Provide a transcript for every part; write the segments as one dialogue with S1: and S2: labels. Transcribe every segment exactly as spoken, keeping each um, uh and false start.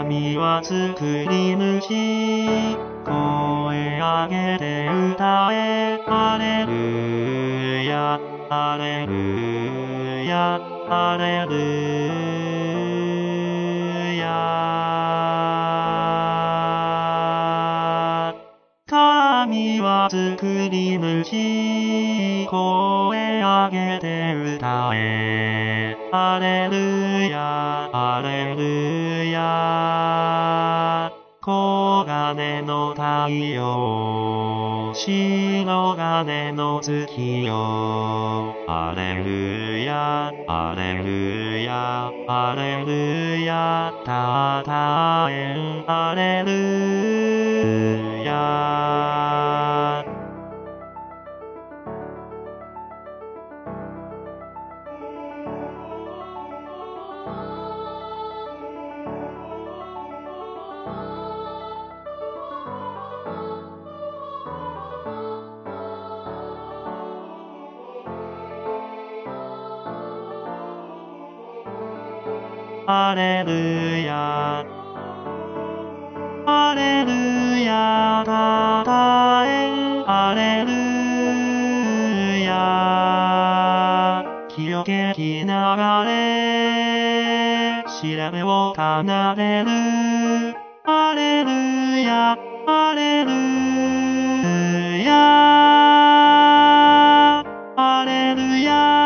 S1: 神は作り主、声上げて歌え、ハレルヤ、ハレルヤ、ハレルヤ。神は作り主、声上げて歌え、ハレルヤ、ハレルヤ。黄金の太陽、白金の月よ、ハレルヤ、ハレルヤ、ハレルヤ、たたえ、ハレルヤ。ハレルヤ、ハレルヤ、たたえ、ハレルヤ。清けき流れ、調べを奏でる、ハレルヤ、ハレルヤ、ハレル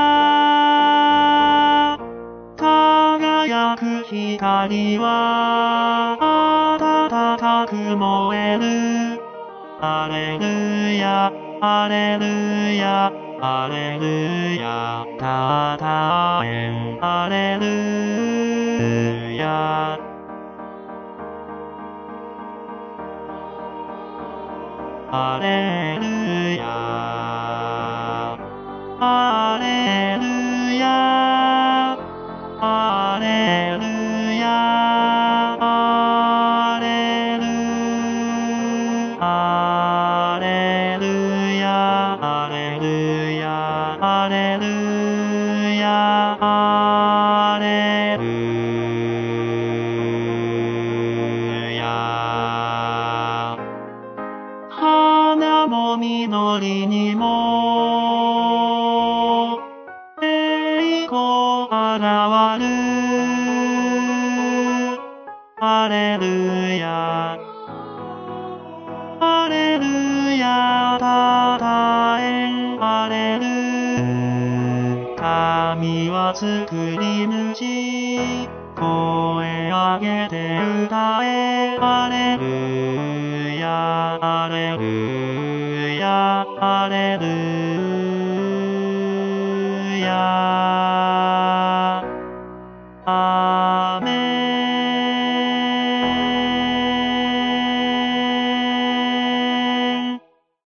S1: ヤ。輝く光は暖かく燃える、ハレルヤ、ハレルヤ、ハレルヤ、たたえ、ハレルヤ。ハレルヤ、ハレルヤ、ハレルヤ、ハレルハレルヤ、ハレルヤ、ハレルヤ、ハレルヤ。花も緑にも栄光現る、ハレルヤ、ハレルヤ、たたえ、ハレル神は作り主、声上げて歌え、ハレルヤ、ハレルヤ、ハレルヤ。